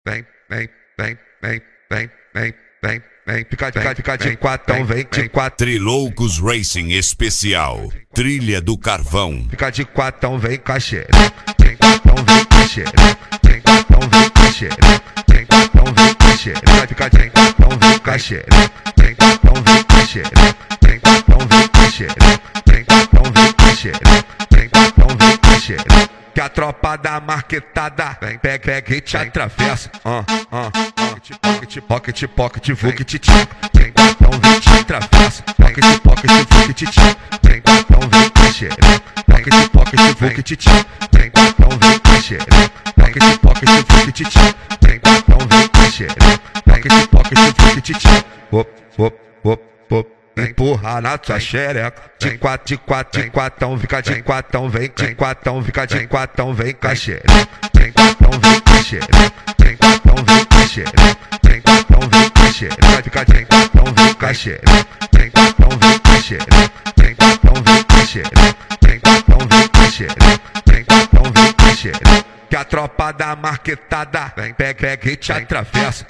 vem, vem, vem, vem, vem, vem, vem, vem, fica de quatão, vem de quatro. Triloucos Racing Especial, Trilha do Carvão. Fica de quatão, vem com a xereca. Vem quatão, vem com a xereca. Vem quatão, vem com a xereca. Vem quatão, vem com a xereca. Fica de quatão, vem com a xereca. Vem quatão, vem com a xereca. Vem quatão, vem com a xereca. Vem quatão, vem com a xereca. Vem quatão, vem com a xereca. Que a tropa da marquetada vem, pega e te atravessa. Pocket, vuket, tchac. Vem quatão, vem te atravessa. Pocket, vuket, tchac. Vem quatão, vem com a xereca. Pocket, vuket, tchac. Vem quatão, vem com a xereca. Pocket, vuket, tchac. Vem quatão, vem com a xereca. Pocket, vuket, tchac. Hop. Empurra na tua xereca. De quatão, fica de quatão, vem de quatão, fica de quatão, vem com a xereca. Vem quatão, vem com a xereca. Vem quatão, vem com a xereca. Vem quatão, vem com a xereca. Fica de quatão, vem com a xereca. Vem quatão, vem com a xereca. Vem quatão, vem com a xereca. Vem quatão, vem com a xereca. Vem quatão, vem com a xereca. Que a tropa da marquetada vem, pega e te atravessa.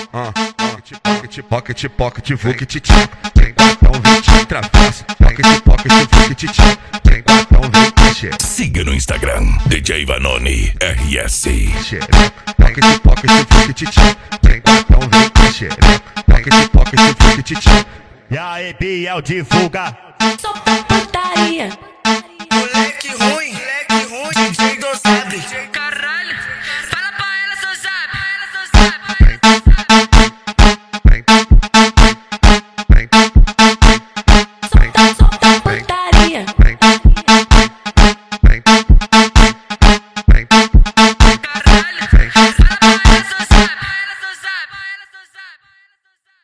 Pocket, vuket, tchac. Vem quatão, vem te atravessa. Pocket, vuket, tchac. Vem quatão, vem com a xereca. Siga no Instagram, DJ Vanoni RS. Pocket, vuket, tchac. Vem quatão, vem com a xereca. Pocket, vuket, tchac. E aí, Biel divulga. Sou putaria.